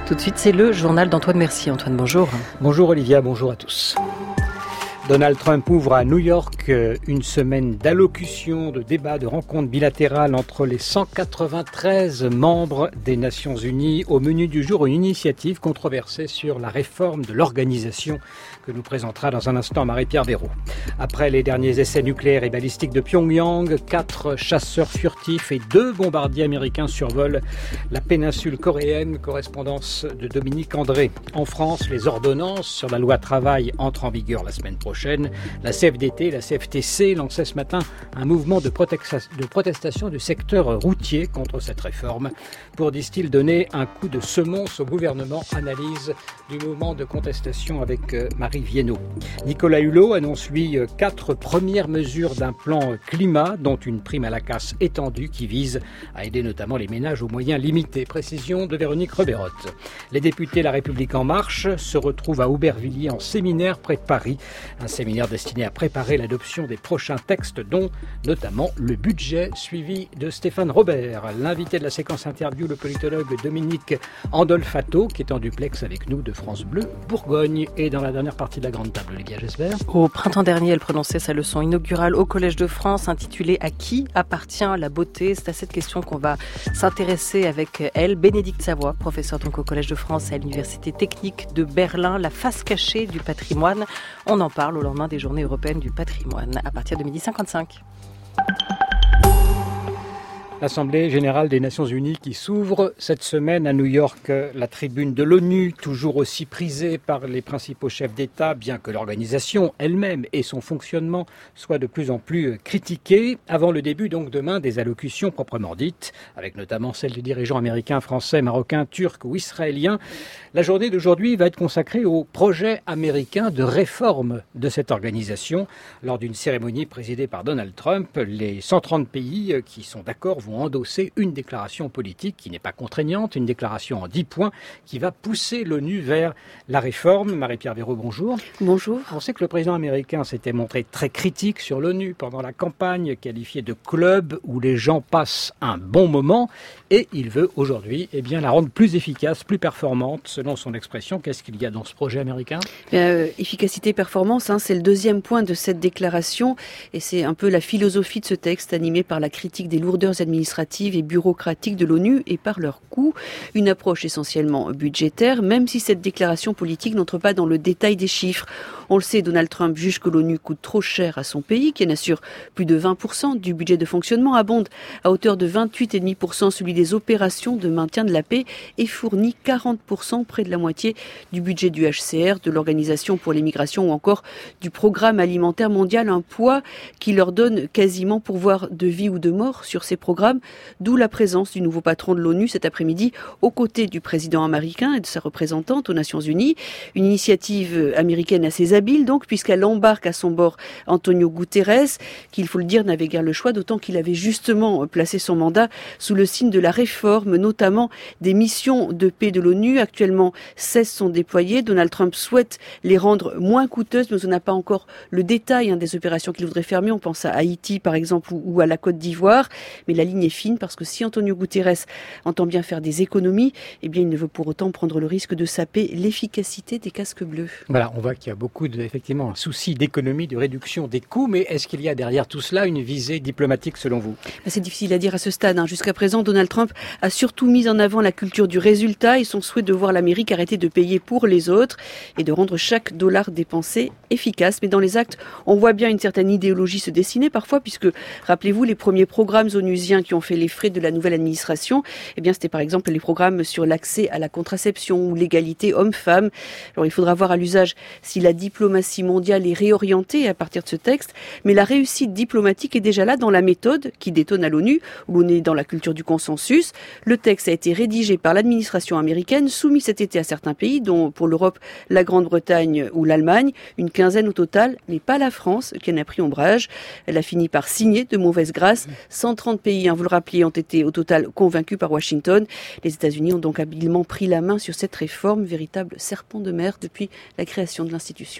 Tout de suite, c'est le journal d'Antoine Mercier. Antoine, bonjour. Bonjour Olivia, bonjour à tous. Donald Trump ouvre à New York une semaine d'allocutions, de débats, de rencontres bilatérales entre les 193 membres des Nations Unies. Au menu du jour, une initiative controversée sur la réforme de l'organisation que nous présentera dans un instant Marie-Pierre Béraud. Après les derniers essais nucléaires et balistiques de Pyongyang, 4 chasseurs furtifs et 2 bombardiers américains survolent la péninsule coréenne. Correspondance de Dominique André. En France, les ordonnances sur la loi travail entrent en vigueur la semaine prochaine. La CFDT, la CFTC lançait ce matin un mouvement de protestation du secteur routier contre cette réforme pour, disent-ils, donner un coup de semonce au gouvernement. Analyse du mouvement de contestation avec Marie Viennot. Nicolas Hulot annonce, lui, 4 premières mesures d'un plan climat, dont une prime à la casse étendue qui vise à aider notamment les ménages aux moyens limités. Précision de Véronique Reberotte. Les députés La République En Marche se retrouvent à Aubervilliers en séminaire près de Paris. Un séminaire destiné à préparer l'adoption des prochains textes, dont notamment le budget, suivi de Stéphane Robert. L'invité de la séquence interview, le politologue Dominique Andolfato, qui est en duplex avec nous de France Bleu Bourgogne. Et dans la dernière partie de la grande table, Olivia, j'espère. Au printemps dernier, elle prononçait sa leçon inaugurale au Collège de France, intitulée « À qui appartient la beauté ?» C'est à cette question qu'on va s'intéresser avec elle. Bénédicte Savoie, professeure donc au Collège de France et à l'Université technique de Berlin, la face cachée du patrimoine. On en parle au lendemain des Journées européennes du patrimoine, à partir de 12h55. L'Assemblée générale des Nations Unies qui s'ouvre cette semaine à New York. La tribune de l'ONU, toujours aussi prisée par les principaux chefs d'État, bien que l'organisation elle-même et son fonctionnement soient de plus en plus critiqués. Avant le début donc demain des allocutions proprement dites, avec notamment celle du dirigeant américain, français, marocain, turc ou israélien. La journée d'aujourd'hui va être consacrée au projet américain de réforme de cette organisation. Lors d'une cérémonie présidée par Donald Trump, les 130 pays qui sont d'accord vont endosser une déclaration politique qui n'est pas contraignante, une déclaration en 10 points qui va pousser l'ONU vers la réforme. Marie-Pierre Béraud, bonjour. Bonjour. On sait que le président américain s'était montré très critique sur l'ONU pendant la campagne, qualifié de club où les gens passent un bon moment, et il veut aujourd'hui la rendre plus efficace, plus performante, selon son expression. Qu'est-ce qu'il y a dans ce projet américain ? Efficacité, performance, c'est le deuxième point de cette déclaration, et c'est un peu la philosophie de ce texte animé par la critique des lourdeurs administratives et bureaucratiques de l'ONU et par leur coût. Une approche essentiellement budgétaire, même si cette déclaration politique n'entre pas dans le détail des chiffres. On le sait, Donald Trump juge que l'ONU coûte trop cher à son pays, qui en assure plus de 20% du budget de fonctionnement, abonde à hauteur de 28,5% celui des opérations de maintien de la paix et fournit 40%, près de la moitié du budget du HCR, de l'Organisation pour les migrations ou encore du Programme alimentaire mondial, un poids qui leur donne quasiment pourvoir de vie ou de mort sur ces programmes, d'où la présence du nouveau patron de l'ONU cet après-midi aux côtés du président américain et de sa représentante aux Nations Unies. Une initiative américaine assez habile donc, puisqu'elle embarque à son bord Antonio Guterres, qui, il faut le dire, n'avait guère le choix, d'autant qu'il avait justement placé son mandat sous le signe de la réforme, notamment des missions de paix de l'ONU. Actuellement, 16 sont déployées. Donald Trump souhaite les rendre moins coûteuses, mais on n'a pas encore le détail des opérations qu'il voudrait fermer. On pense à Haïti, par exemple, ou à la Côte d'Ivoire. Mais la ligne est fine, parce que si Antonio Guterres entend bien faire des économies, il ne veut pour autant prendre le risque de saper l'efficacité des casques bleus. Voilà, on voit qu'il y a beaucoup effectivement un souci d'économie, de réduction des coûts, mais est-ce qu'il y a derrière tout cela une visée diplomatique selon vous ? C'est difficile à dire à ce stade. Jusqu'à présent, Donald Trump a surtout mis en avant la culture du résultat et son souhait de voir l'Amérique arrêter de payer pour les autres et de rendre chaque dollar dépensé efficace. Mais dans les actes, on voit bien une certaine idéologie se dessiner parfois, puisque, rappelez-vous, les premiers programmes onusiens qui ont fait les frais de la nouvelle administration, c'était par exemple les programmes sur l'accès à la contraception ou l'égalité homme-femme. Alors il faudra voir à l'usage si la diplomatie mondiale est réorientée à partir de ce texte, mais la réussite diplomatique est déjà là dans la méthode qui détonne à l'ONU, où on est dans la culture du consensus. Le texte a été rédigé par l'administration américaine, soumis cet été à certains pays, dont pour l'Europe, la Grande-Bretagne ou l'Allemagne, une quinzaine au total, mais pas la France, qui en a pris ombrage. Elle a fini par signer de mauvaise grâce. 130 pays, vous le rappeliez, ont été au total convaincus par Washington. Les États-Unis ont donc habilement pris la main sur cette réforme, véritable serpent de mer depuis la création de l'institution.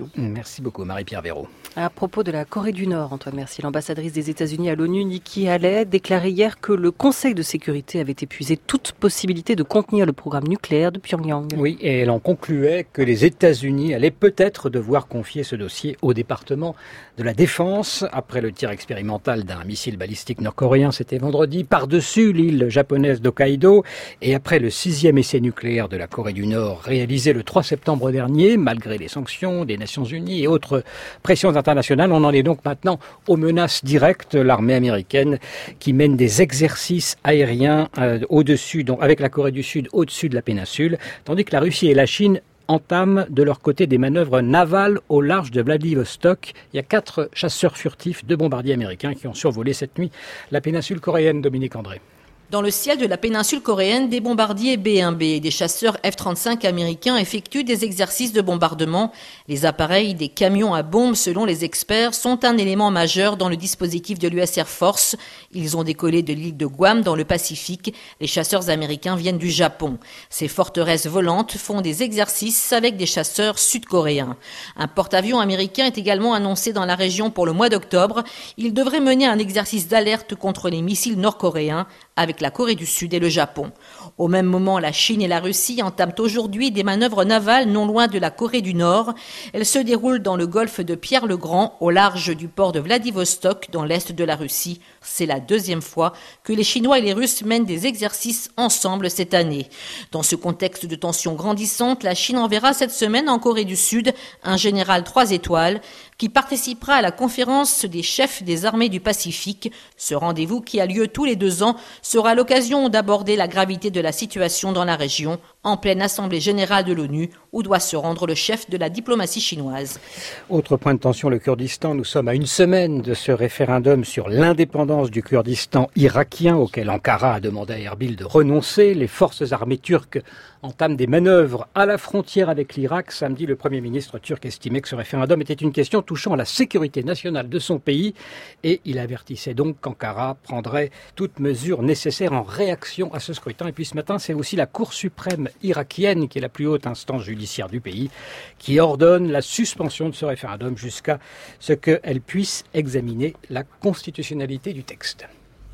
tout. Merci beaucoup, Marie-Pierre Véraud. À propos de la Corée du Nord, Antoine Mercier, l'ambassadrice des États-Unis à l'ONU, Nikki Haley, déclarait hier que le Conseil de sécurité avait épuisé toute possibilité de contenir le programme nucléaire de Pyongyang. Oui, et elle en concluait que les États-Unis allaient peut-être devoir confier ce dossier au département de la Défense. Après le tir expérimental d'un missile balistique nord-coréen, c'était vendredi, par-dessus l'île japonaise d'Hokkaido, et après le 6e essai nucléaire de la Corée du Nord, réalisé le 3 septembre dernier, malgré les sanctions des Nations Unies et autres pressions internationales, on en est donc maintenant aux menaces directes. L'armée américaine qui mène des exercices aériens au-dessus, donc avec la Corée du Sud au-dessus de la péninsule, tandis que la Russie et la Chine entament de leur côté des manœuvres navales au large de Vladivostok. Il y a 4 chasseurs furtifs de bombardiers américains qui ont survolé cette nuit la péninsule coréenne. Dominique André. Dans le ciel de la péninsule coréenne, des bombardiers B-1B et des chasseurs F-35 américains effectuent des exercices de bombardement. Les appareils des camions à bombes, selon les experts, sont un élément majeur dans le dispositif de l'US Air Force. Ils ont décollé de l'île de Guam dans le Pacifique. Les chasseurs américains viennent du Japon. Ces forteresses volantes font des exercices avec des chasseurs sud-coréens. Un porte-avions américain est également annoncé dans la région pour le mois d'octobre. Il devrait mener un exercice d'alerte contre les missiles nord-coréens avec la Corée du Sud et le Japon. Au même moment, la Chine et la Russie entament aujourd'hui des manœuvres navales non loin de la Corée du Nord. Elles se déroulent dans le golfe de Pierre-le-Grand, au large du port de Vladivostok, dans l'est de la Russie. C'est la 2e fois que les Chinois et les Russes mènent des exercices ensemble cette année. Dans ce contexte de tensions grandissantes, la Chine enverra cette semaine en Corée du Sud un général 3 étoiles qui participera à la conférence des chefs des armées du Pacifique. Ce rendez-vous, qui a lieu tous les 2 ans, sera l'occasion d'aborder la gravité de la situation dans la région, en pleine assemblée générale de l'ONU, où doit se rendre le chef de la diplomatie chinoise. Autre point de tension, le Kurdistan. Nous sommes à une semaine de ce référendum sur l'indépendance du Kurdistan irakien, auquel Ankara a demandé à Erbil de renoncer. Les forces armées turques entament des manœuvres à la frontière avec l'Irak. Samedi, le Premier ministre turc estimait que ce référendum était une question touchant à la sécurité nationale de son pays, et il avertissait donc qu'Ankara prendrait toute mesure nécessaire en réaction à ce scrutin. Et puis ce matin, c'est aussi la Cour suprême irakienne, qui est la plus haute instance judiciaire du pays, qui ordonne la suspension de ce référendum jusqu'à ce qu'elle puisse examiner la constitutionnalité du texte.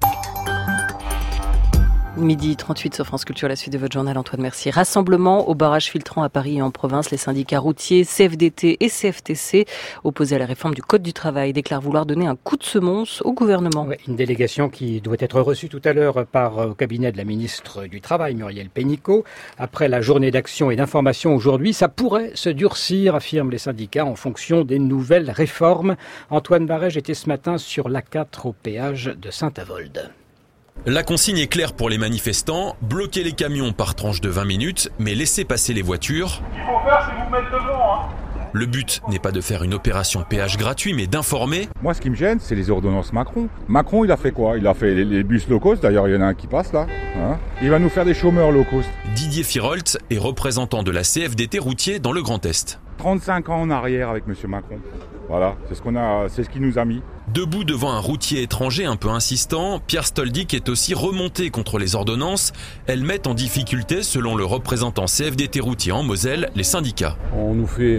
Midi 38 sur France Culture, la suite de votre journal, Antoine Mercier. Rassemblement au barrage filtrant à Paris et en province. Les syndicats routiers, CFDT et CFTC, opposés à la réforme du Code du travail, déclarent vouloir donner un coup de semonce au gouvernement. Ouais, une délégation qui doit être reçue tout à l'heure au cabinet de la ministre du Travail, Muriel Pénicaud. Après la journée d'action et d'information aujourd'hui, ça pourrait se durcir, affirment les syndicats, en fonction des nouvelles réformes. Antoine Barège était ce matin sur l'A4 au péage de Saint-Avold. La consigne est claire pour les manifestants, bloquer les camions par tranche de 20 minutes, mais laisser passer les voitures. Ce qu'il faut faire, c'est vous mettre devant. Le but n'est pas de faire une opération péage gratuit, mais d'informer. Moi, ce qui me gêne, c'est les ordonnances Macron. Macron, il a fait quoi? Il a fait les bus low cost, d'ailleurs, il y en a un qui passe là. Il va nous faire des chômeurs low cost. Didier Firolt est représentant de la CFDT routier dans le Grand Est. 35 ans en arrière avec M. Macron. Voilà, c'est ce qu'il nous a mis. Debout devant un routier étranger un peu insistant, Pierre Stoldick est aussi remonté contre les ordonnances. Elles mettent en difficulté, selon le représentant CFDT routier en Moselle, les syndicats. On nous fait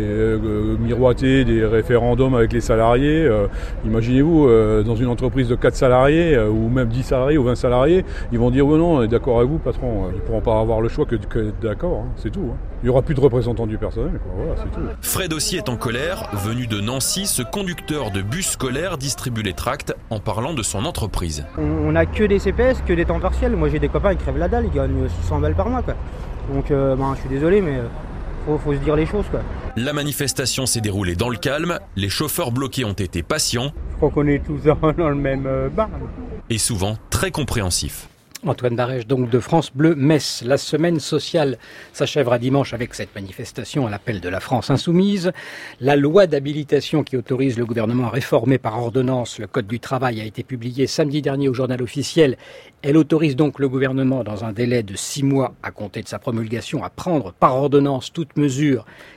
miroiter des référendums avec les salariés. Imaginez-vous, dans une entreprise de 4 salariés, ou même 10 salariés ou 20 salariés, ils vont dire non, on est d'accord avec vous, patron. Ils ne pourront pas avoir le choix que d'être d'accord, c'est tout. Il n'y aura plus de représentants du personnel, voilà, c'est tout. Fred aussi est en colère. Venu de Nancy, ce conducteur de bus scolaire distribue les tracts en parlant de son entreprise. On n'a que des CPS, que des temps partiels. Moi j'ai des copains qui crèvent la dalle, ils gagnent 600 balles par mois. Quoi. Donc je suis désolé, mais faut se dire les choses. Quoi. La manifestation s'est déroulée dans le calme. Les chauffeurs bloqués ont été patients. Je crois qu'on est tous dans le même bar. Et souvent très compréhensifs. Antoine Barège, donc de France Bleu Metz. La semaine sociale s'achèvera dimanche avec cette manifestation à l'appel de la France insoumise. La loi d'habilitation qui autorise le gouvernement à réformer par ordonnance le Code du travail a été publiée samedi dernier au Journal officiel. Elle autorise donc le gouvernement, dans un délai de 6 mois à compter de sa promulgation, à prendre par ordonnance toute mesure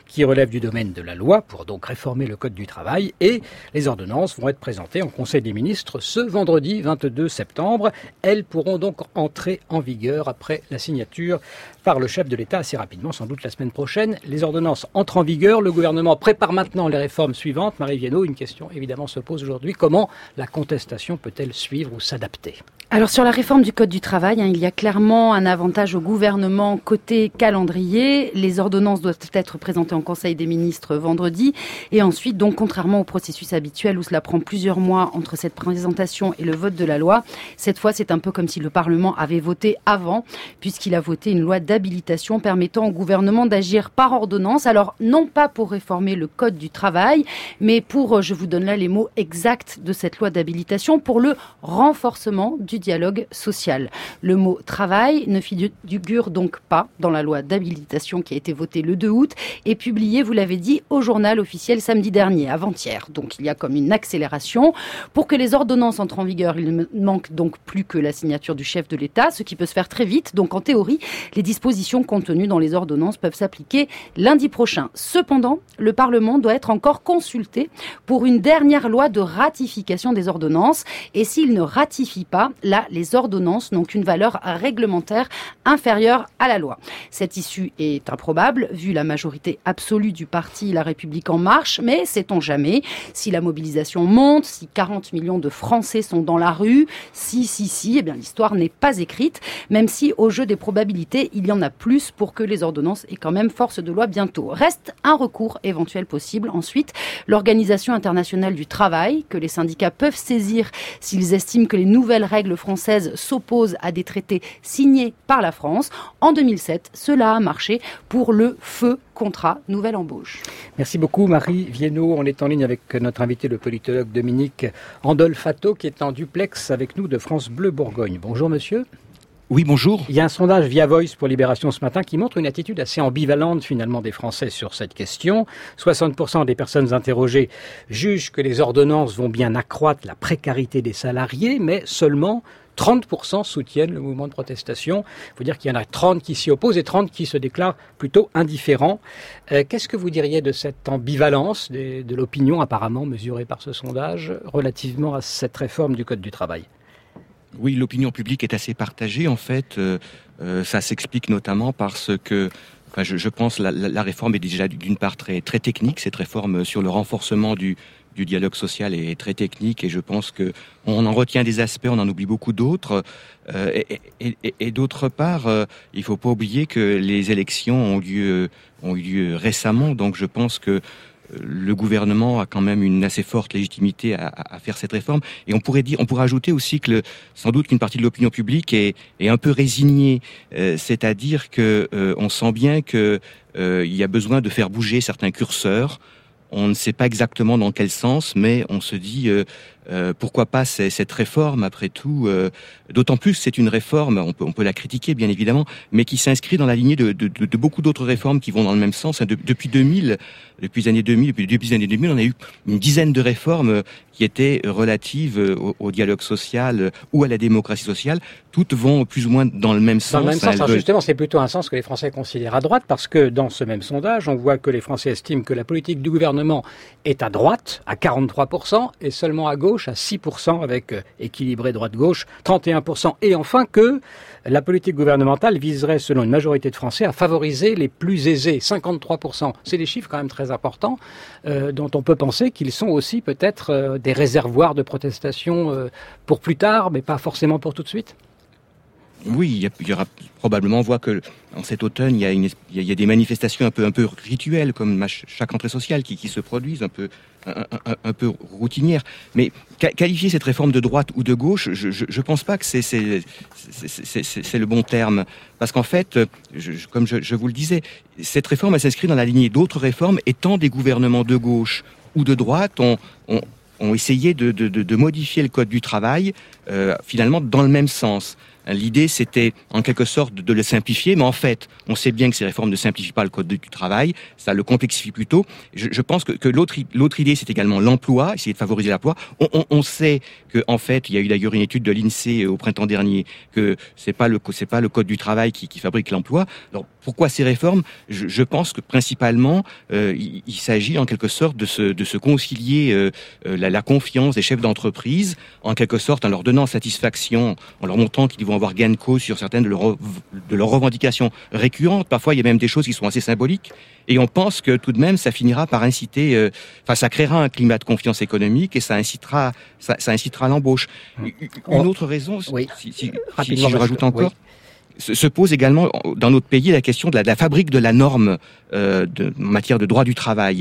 qui relèvent du domaine de la loi pour donc réformer le Code du travail. Et les ordonnances vont être présentées en Conseil des ministres ce vendredi 22 septembre. Elles pourront donc entrer en vigueur après la signature par le chef de l'État assez rapidement, sans doute la semaine prochaine. Les ordonnances entrent en vigueur. Le gouvernement prépare maintenant les réformes suivantes. Marie Viennot, une question évidemment se pose aujourd'hui. Comment la contestation peut-elle suivre ou s'adapter ? Alors sur la réforme du Code du travail, il y a clairement un avantage au gouvernement côté calendrier. Les ordonnances doivent être présentées en Conseil des ministres vendredi. Et ensuite, donc, contrairement au processus habituel où cela prend plusieurs mois entre cette présentation et le vote de la loi, cette fois c'est un peu comme si le Parlement avait voté avant, puisqu'il a voté une loi d'habilitation permettant au gouvernement d'agir par ordonnance. Alors non pas pour réformer le Code du travail, mais pour, je vous donne là les mots exacts de cette loi d'habilitation, pour le renforcement du dialogue social. Le mot travail ne figure donc pas dans la loi d'habilitation qui a été votée le 2 août et publiée, vous l'avez dit, au journal officiel samedi dernier, avant-hier. Donc il y a comme une accélération. Pour que les ordonnances entrent en vigueur, il ne manque donc plus que la signature du chef de l'État, ce qui peut se faire très vite. Donc en théorie, les dispositions contenues dans les ordonnances peuvent s'appliquer lundi prochain. Cependant, le Parlement doit être encore consulté pour une dernière loi de ratification des ordonnances. Et s'il ne ratifie pas, là, les ordonnances n'ont qu'une valeur réglementaire inférieure à la loi. Cette issue est improbable, vu la majorité absolue du parti La République En Marche, mais sait-on jamais, si la mobilisation monte, si 40 millions de Français sont dans la rue, eh bien l'histoire n'est pas écrite, même si au jeu des probabilités, il y en a plus pour que les ordonnances aient quand même force de loi bientôt. Reste un recours éventuel possible. Ensuite, l'Organisation internationale du travail, que les syndicats peuvent saisir s'ils estiment que les nouvelles règles françaises s'opposent à des traités signés par la France. En 2007, cela a marché pour le feu contrat nouvelle embauche. Merci beaucoup Marie Viennot. On est en ligne avec notre invité, le politologue Dominique Andolfatto, qui est en duplex avec nous de France Bleu Bourgogne. Bonjour monsieur. Oui, bonjour. Il y a un sondage via Voice pour Libération ce matin qui montre une attitude assez ambivalente finalement des Français sur cette question. 60% des personnes interrogées jugent que les ordonnances vont bien accroître la précarité des salariés, mais seulement 30% soutiennent le mouvement de protestation. Il faut dire qu'il y en a 30 qui s'y opposent et 30 qui se déclarent plutôt indifférents. Qu'est-ce que vous diriez de cette ambivalence de l'opinion apparemment mesurée par ce sondage relativement à cette réforme du Code du travail ? Oui, l'opinion publique est assez partagée. En fait, ça s'explique notamment parce que je pense la réforme est déjà d'une part très, très technique. Cette réforme sur le renforcement du dialogue social est très technique et je pense que on en retient des aspects, on en oublie beaucoup d'autres. Et d'autre part, il faut pas oublier que les élections ont eu lieu récemment. Donc je pense que le gouvernement a quand même une assez forte légitimité à faire cette réforme. Et on pourrait ajouter aussi que sans doute qu'une partie de l'opinion publique est un peu résignée. C'est-à-dire que on sent bien que il y a besoin de faire bouger certains curseurs. On ne sait pas exactement dans quel sens, mais on se dit pourquoi pas cette réforme après tout. D'autant plus c'est une réforme, on peut la critiquer bien évidemment, mais qui s'inscrit dans la lignée de beaucoup d'autres réformes qui vont dans le même sens. Depuis les années 2000, on a eu une dizaine de réformes qui étaient relatives au dialogue social ou à la démocratie sociale. Toutes vont plus ou moins dans le même sens. Dans le même sens, alors justement, c'est plutôt un sens que les Français considèrent à droite, parce que dans ce même sondage, on voit que les Français estiment que la politique du gouvernement est à droite, à 43%, et seulement à gauche, à 6%, avec équilibré droite-gauche, 31%. Et enfin que la politique gouvernementale viserait, selon une majorité de Français, à favoriser les plus aisés, 53%. C'est des chiffres quand même très importants, dont on peut penser qu'ils sont aussi peut-être des réservoirs de protestation pour plus tard, mais pas forcément pour tout de suite. Oui, il y aura probablement, on voit que en cet automne, il y a des manifestations un peu rituelles, comme chaque rentrée sociale, qui se produisent un peu routinières. Mais qualifier cette réforme de droite ou de gauche, je pense pas que c'est le bon terme. Parce qu'en fait, comme je vous le disais, cette réforme, elle s'inscrit dans la lignée d'autres réformes, et tant des gouvernements de gauche ou de droite ont essayé de modifier le Code du travail, finalement, dans le même sens. L'idée, c'était en quelque sorte de le simplifier, mais en fait, on sait bien que ces réformes ne simplifient pas le code du travail, ça le complexifie plutôt. Je pense que l'autre idée, c'est également l'emploi, essayer de favoriser l'emploi. On sait que en fait, il y a eu d'ailleurs une étude de l'INSEE au printemps dernier que c'est pas le code du travail qui fabrique l'emploi. Alors pourquoi ces réformes ? Je pense que principalement, il s'agit en quelque sorte de se concilier la confiance des chefs d'entreprise, en quelque sorte en leur donnant satisfaction, en leur montrant qu'ils vont avoir gain de cause sur certaines de leurs revendications récurrentes. Parfois, il y a même des choses qui sont assez symboliques. Et on pense que tout de même, ça finira par inciter, ça créera un climat de confiance économique et ça incitera à l'embauche. Une autre raison, si je rajoute encore. Se pose également dans notre pays la question de la fabrique de la norme en matière de droit du travail.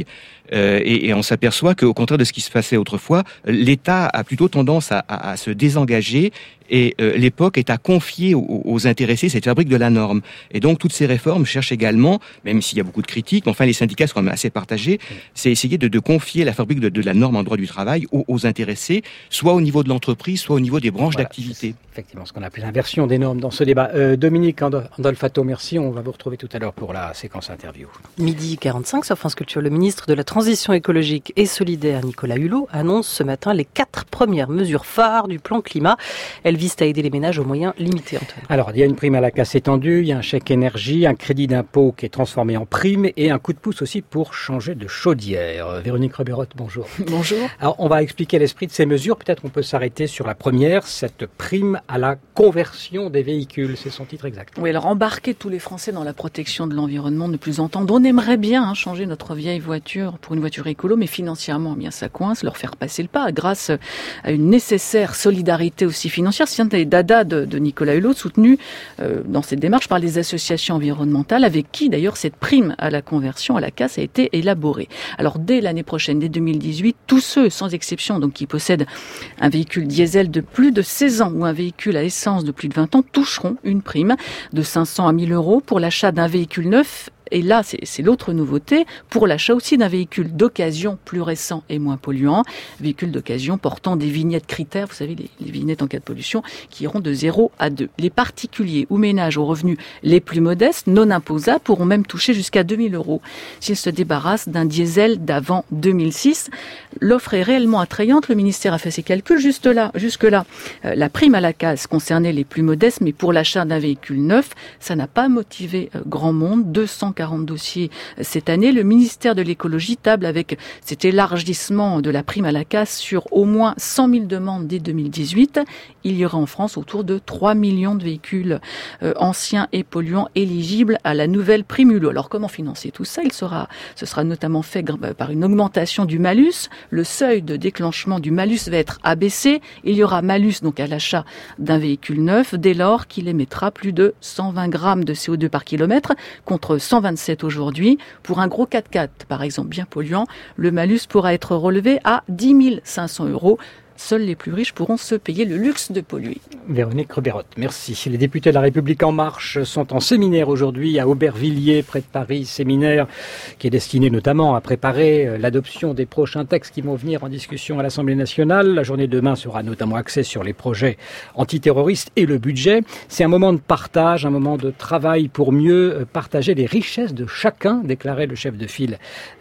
Et on s'aperçoit qu'au contraire de ce qui se passait autrefois, l'État a plutôt tendance à se désengager et l'époque est à confier aux intéressés cette fabrique de la norme. Et donc toutes ces réformes cherchent également, même s'il y a beaucoup de critiques, enfin les syndicats sont quand même assez partagés, c'est essayer de confier la fabrique de la norme en droit du travail aux intéressés, soit au niveau de l'entreprise, soit au niveau des branches d'activité. Effectivement, ce qu'on appelle l'inversion des normes dans ce débat. Dominique Andolfato, merci. On va vous retrouver tout à l'heure pour la séquence interview. Midi 45 sur France Culture, le ministre de la Transition écologique et solidaire, Nicolas Hulot, annonce ce matin les 4 premières mesures phares du plan climat. Elles visent à aider les ménages aux moyens limités, Antoine. Alors, il y a une prime à la casse étendue, il y a un chèque énergie, un crédit d'impôt qui est transformé en prime et un coup de pouce aussi pour changer de chaudière. Véronique Reberotte, bonjour. Bonjour. Alors, on va expliquer l'esprit de ces mesures. Peut-être on peut s'arrêter sur la première, cette prime à la conversion des véhicules. C'est son titre exact. Oui, alors embarquer tous les Français dans la protection de l'environnement de plus en temps. On aimerait bien changer notre vieille voiture pour une voiture écolo, mais financièrement, bien ça coince, leur faire passer le pas grâce à une nécessaire solidarité aussi financière. C'est un des dadas de Nicolas Hulot, soutenu dans cette démarche par les associations environnementales, avec qui d'ailleurs cette prime à la conversion, à la casse, a été élaborée. Alors dès l'année prochaine, dès 2018, tous ceux, sans exception, donc qui possèdent un véhicule diesel de plus de 16 ans ou un véhicule à essence de plus de 20 ans, toucheront une prime de 500 à 1000 euros pour l'achat d'un véhicule neuf. Et là, c'est l'autre nouveauté, pour l'achat aussi d'un véhicule d'occasion plus récent et moins polluant, véhicule d'occasion portant des vignettes critères, vous savez, les vignettes en cas de pollution, qui iront de 0 à 2. Les particuliers ou ménages aux revenus les plus modestes, non imposables, pourront même toucher jusqu'à 2000 euros s'ils se débarrassent d'un diesel d'avant 2006. L'offre est réellement attrayante, le ministère a fait ses calculs jusque-là. La prime à la casse concernait les plus modestes, mais pour l'achat d'un véhicule neuf, ça n'a pas motivé grand monde, 240 dossiers cette année. Le ministère de l'écologie table avec cet élargissement de la prime à la casse sur au moins 100 000 demandes dès 2018. Il y aura en France autour de 3 millions de véhicules anciens et polluants éligibles à la nouvelle prime Hulot. Alors comment financer tout ça ? Ce sera notamment fait par une augmentation du malus. Le seuil de déclenchement du malus va être abaissé. Il y aura malus donc à l'achat d'un véhicule neuf dès lors qu'il émettra plus de 120 grammes de CO2 par kilomètre contre 127 aujourd'hui. Pour un gros 4x4, par exemple, bien polluant, le malus pourra être relevé à 10 500 euros. Seuls les plus riches pourront se payer le luxe de polluer. Véronique Reberotte, merci. Les députés de La République En Marche sont en séminaire aujourd'hui à Aubervilliers, près de Paris. Séminaire qui est destiné notamment à préparer l'adoption des prochains textes qui vont venir en discussion à l'Assemblée nationale. La journée de demain sera notamment axée sur les projets antiterroristes et le budget. C'est un moment de partage, un moment de travail pour mieux partager les richesses de chacun, déclarait le chef de file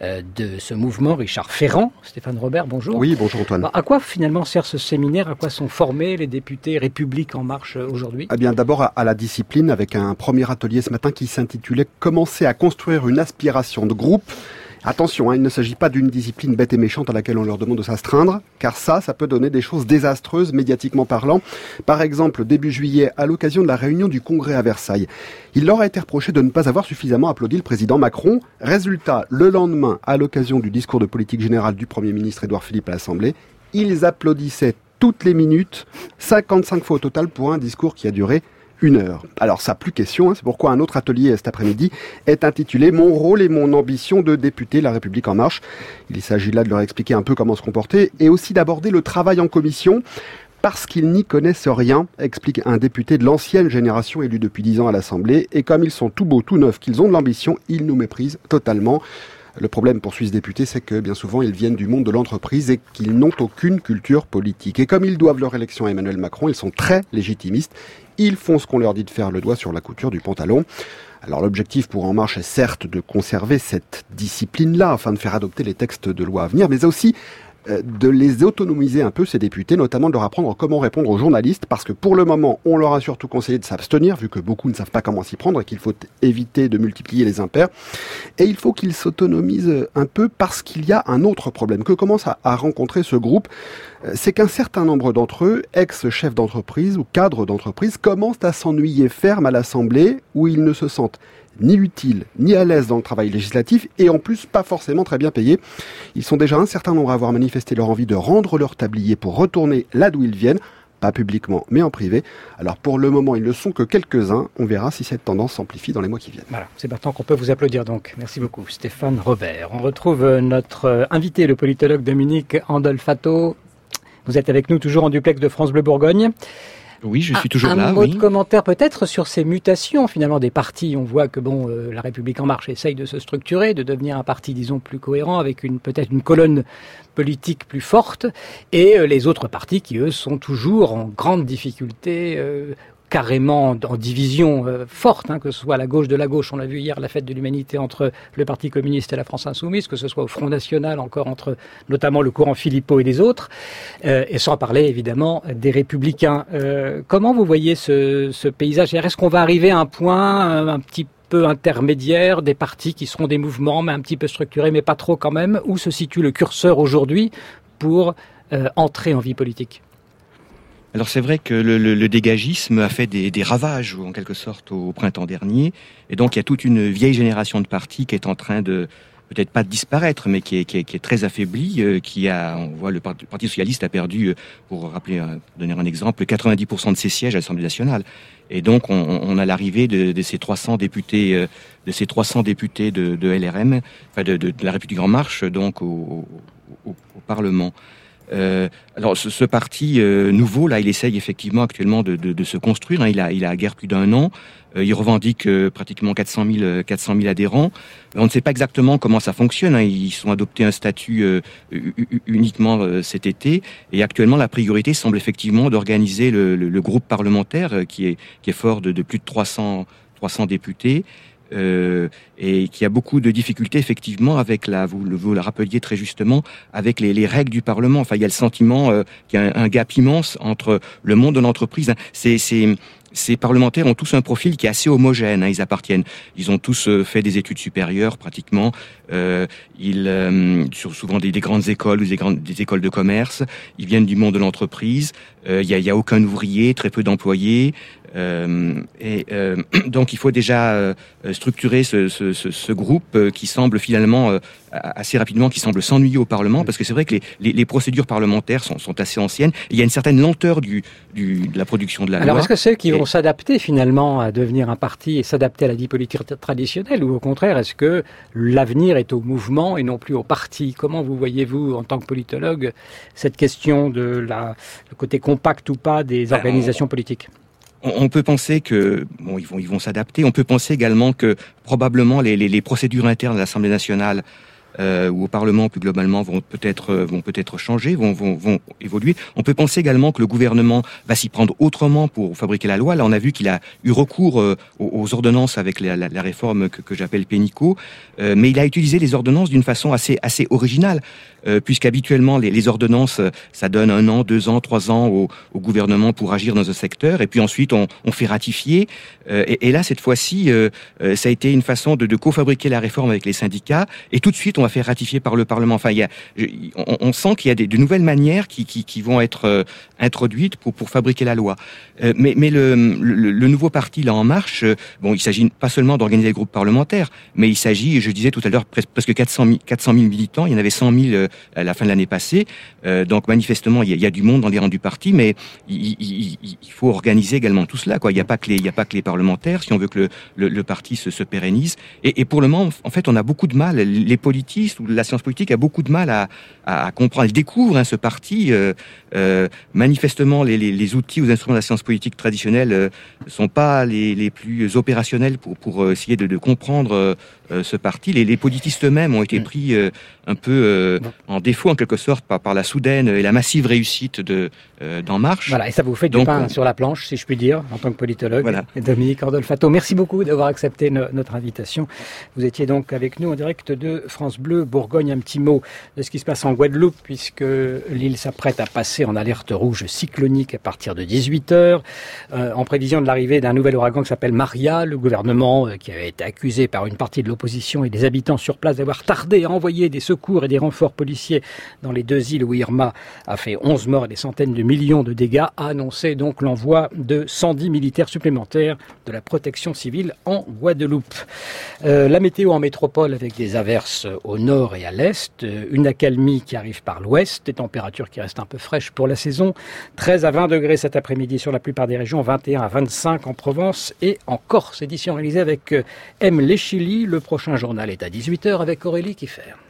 de ce mouvement, Richard Ferrand. Stéphane Robert, bonjour. Oui, bonjour Antoine. Alors, à quoi finalement sert ce séminaire? À quoi sont formés les députés République En Marche aujourd'hui? Eh bien, d'abord à la discipline, avec un premier atelier ce matin qui s'intitulait « Commencer à construire une aspiration de groupe ». Attention, il ne s'agit pas d'une discipline bête et méchante à laquelle on leur demande de s'astreindre, car ça peut donner des choses désastreuses médiatiquement parlant. Par exemple, début juillet, à l'occasion de la réunion du Congrès à Versailles, il leur a été reproché de ne pas avoir suffisamment applaudi le président Macron. Résultat, le lendemain, à l'occasion du discours de politique générale du Premier ministre Édouard Philippe à l'Assemblée, ils applaudissaient toutes les minutes, 55 fois au total pour un discours qui a duré 1 heure. Alors ça, plus question, c'est pourquoi un autre atelier cet après-midi est intitulé « Mon rôle et mon ambition de député La République En Marche ». Il s'agit là de leur expliquer un peu comment se comporter et aussi d'aborder le travail en commission. Parce qu'ils n'y connaissent rien, explique un député de l'ancienne génération élu depuis 10 ans à l'Assemblée. Et comme ils sont tout beaux, tout neufs, qu'ils ont de l'ambition, ils nous méprisent totalement. Le problème, poursuit ce député, c'est que bien souvent, ils viennent du monde de l'entreprise et qu'ils n'ont aucune culture politique. Et comme ils doivent leur élection à Emmanuel Macron, ils sont très légitimistes. Ils font ce qu'on leur dit de faire, le doigt sur la couture du pantalon. Alors l'objectif pour En Marche est certes de conserver cette discipline-là afin de faire adopter les textes de loi à venir, mais aussi de les autonomiser un peu, ces députés, notamment de leur apprendre comment répondre aux journalistes, parce que pour le moment, on leur a surtout conseillé de s'abstenir, vu que beaucoup ne savent pas comment s'y prendre et qu'il faut éviter de multiplier les impairs. Et il faut qu'ils s'autonomisent un peu parce qu'il y a un autre problème que commence à rencontrer ce groupe, c'est qu'un certain nombre d'entre eux, ex-chefs d'entreprise ou cadres d'entreprise, commencent à s'ennuyer ferme à l'Assemblée, où ils ne se sentent ni utiles, ni à l'aise dans le travail législatif, et en plus pas forcément très bien payés. Ils sont déjà un certain nombre à avoir manifesté leur envie de rendre leur tablier pour retourner là d'où ils viennent, pas publiquement, mais en privé. Alors pour le moment, ils ne sont que quelques-uns. On verra si cette tendance s'amplifie dans les mois qui viennent. Voilà, c'est maintenant qu'on peut vous applaudir donc. Merci beaucoup Stéphane Robert. On retrouve notre invité, le politologue Dominique Andolfato. Vous êtes avec nous toujours en duplex de France Bleu Bourgogne. Oui, je suis toujours là. Un mot de commentaire peut-être sur ces mutations finalement des partis. On voit que la République En Marche essaye de se structurer, de devenir un parti, disons, plus cohérent, avec peut-être une colonne politique plus forte, et les autres partis qui, eux, sont toujours en grande difficulté, carrément en division forte, que ce soit la gauche de la gauche. On l'a vu hier, la fête de l'humanité entre le Parti communiste et la France insoumise, que ce soit au Front National, encore entre notamment le courant Philippot et les autres, et sans parler évidemment des Républicains. Comment vous voyez ce paysage? Est-ce qu'on va arriver à un point un petit peu intermédiaire, des partis qui seront des mouvements, mais un petit peu structurés, mais pas trop quand même? Où se situe le curseur aujourd'hui pour entrer en vie politique? Alors c'est vrai que le dégagisme a fait des ravages, en quelque sorte, au printemps dernier. Et donc il y a toute une vieille génération de partis qui est en train de, peut-être pas de disparaître, mais qui est très affaiblie. On voit le Parti socialiste a perdu, pour donner un exemple, 90% de ses sièges à l'Assemblée nationale. Et donc on a l'arrivée de ces 300 députés, de LRM, enfin de la République En Marche, donc au Parlement. Alors ce parti nouveau là, il essaye effectivement actuellement de se construire. Il a guère plus d'un an. Il revendique pratiquement 400 000 adhérents. On ne sait pas exactement comment ça fonctionne. Ils ont adopté un statut uniquement cet été. Et actuellement, la priorité semble effectivement d'organiser le groupe parlementaire qui est fort de plus de 300 députés. Et qui a beaucoup de difficultés effectivement avec vous le rappeliez très justement, avec les règles du Parlement. Enfin, il y a le sentiment qu'il y a un gap immense entre le monde de l'entreprise. Ces parlementaires ont tous un profil qui est assez homogène. Ils ont tous fait des études supérieures pratiquement. Sur souvent des grandes écoles ou des écoles de commerce. Ils viennent du monde de l'entreprise. Il y a aucun ouvrier, très peu d'employés. Donc il faut déjà structurer ce groupe qui semble finalement assez rapidement, qui semble s'ennuyer au Parlement, parce que c'est vrai que les procédures parlementaires sont assez anciennes. Il y a une certaine lenteur de la production de la loi. Alors est-ce que ceux qui vont s'adapter finalement à devenir un parti et s'adapter à la vie politique traditionnelle, ou au contraire est-ce que l'avenir est au mouvement et non plus au parti? Comment vous voyez-vous en tant que politologue cette question de le côté compact ou pas des organisations politiques? On peut penser que ils vont s'adapter. On peut penser également que probablement les procédures internes de l'Assemblée nationale ou au Parlement plus globalement vont peut-être changer, vont évoluer. On peut penser également que le gouvernement va s'y prendre autrement pour fabriquer la loi. Là, on a vu qu'il a eu recours aux ordonnances avec la réforme que j'appelle Pénicaud, mais il a utilisé les ordonnances d'une façon assez originale. Puisqu'habituellement les ordonnances, ça donne 1 an, 2 ans, 3 ans au gouvernement pour agir dans un secteur, et puis ensuite on fait ratifier. Et là, cette fois-ci, ça a été une façon de cofabriquer la réforme avec les syndicats, et tout de suite on va faire ratifier par le Parlement. Enfin, on sent qu'il y a de nouvelles manières qui vont être introduites pour fabriquer la loi. Mais le nouveau parti là En Marche, il s'agit pas seulement d'organiser le groupe parlementaire, mais il s'agit, je disais tout à l'heure, presque 400 000 militants. Il y en avait 100 000 à la fin de l'année passée. Donc manifestement, il y a du monde dans les rangs du parti, mais il faut organiser également tout cela. Il n'y a pas que les parlementaires si on veut que le parti se pérennise. Et pour le moment, en fait, on a beaucoup de mal. Les politiques complotistes ou la science politique a beaucoup de mal à comprendre. Elle découvre ce parti. Manifestement, les outils ou les instruments de la science politique traditionnelle sont pas les plus opérationnels pour essayer de comprendre ce parti. Les politistes eux-mêmes ont été pris un peu en défaut, en quelque sorte, par la soudaine et la massive réussite d'En Marche. Voilà, et ça vous fait du pain sur la planche, si je puis dire, en tant que politologue. Voilà. Et Dominique Ordolfato, merci beaucoup d'avoir accepté notre invitation. Vous étiez donc avec nous en direct de France Bleu Bourgogne. Un petit mot de ce qui se passe en Guadeloupe, puisque l'île s'apprête à passer en alerte rouge cyclonique à partir de 18h, en prévision de l'arrivée d'un nouvel ouragan qui s'appelle Maria. Le gouvernement, qui avait été accusé par une partie de l'opposition et des habitants sur place d'avoir tardé à envoyer des secours et des renforts policiers dans les 2 îles où Irma a fait 11 morts et des centaines de millions de dégâts, a annoncé donc l'envoi de 110 militaires supplémentaires de la protection civile en Guadeloupe. La météo en métropole avec des averses au nord et à l'est, une accalmie qui arrive par l'ouest, des températures qui restent un peu fraîches pour la saison, 13 à 20 degrés cet après-midi sur la plupart des régions, 21 à 25 en Provence et en Corse. Édition réalisée avec M. Léchili. Le prochain journal est à 18h avec Aurélie Kiffer.